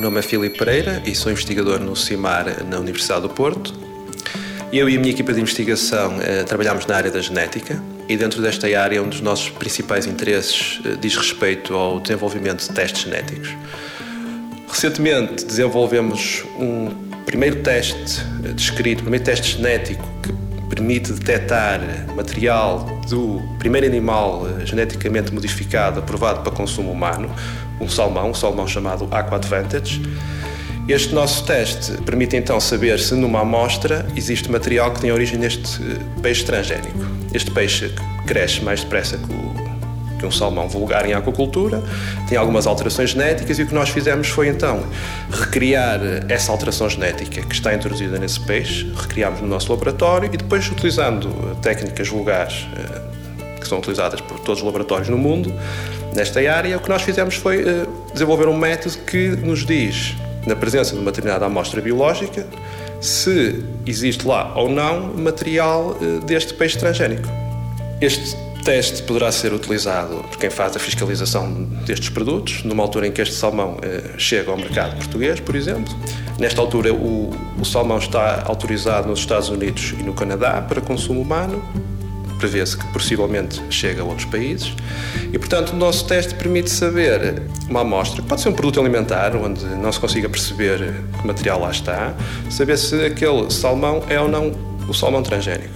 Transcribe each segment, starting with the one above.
nome é Filipe Pereira e sou investigador no CIMAR na Universidade do Porto. Eu e a minha equipa de investigação trabalhamos na área da genética e dentro desta área um dos nossos principais interesses diz respeito ao desenvolvimento de testes genéticos. Recentemente desenvolvemos um primeiro teste genético que permite detectar material do primeiro animal geneticamente modificado aprovado para consumo humano, um salmão chamado Aquadvantage. Este nosso teste permite então saber se numa amostra existe material que tem origem neste peixe transgénico. Este peixe cresce mais depressa que um salmão vulgar em aquacultura, tem algumas alterações genéticas e o que nós fizemos foi então recriar essa alteração genética que está introduzida nesse peixe, recriámos no nosso laboratório e depois utilizando técnicas vulgares que são utilizadas por todos os laboratórios no mundo, nesta área, o que nós fizemos foi desenvolver um método que nos diz, na presença de uma determinada amostra biológica, se existe lá ou não material deste peixe transgénico. Este teste poderá ser utilizado por quem faz a fiscalização destes produtos, numa altura em que este salmão chega ao mercado português, por exemplo. Nesta altura, o salmão está autorizado nos Estados Unidos e no Canadá para consumo humano. Prevê-se que possivelmente chega a outros países e, portanto, o nosso teste permite saber uma amostra, pode ser um produto alimentar, onde não se consiga perceber que material lá está, saber se aquele salmão é ou não o salmão transgénico.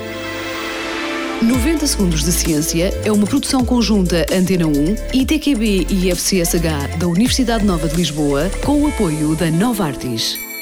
90 Segundos de Ciência é uma produção conjunta Antena 1, ITQB e FCSH da Universidade Nova de Lisboa, com o apoio da Novartis.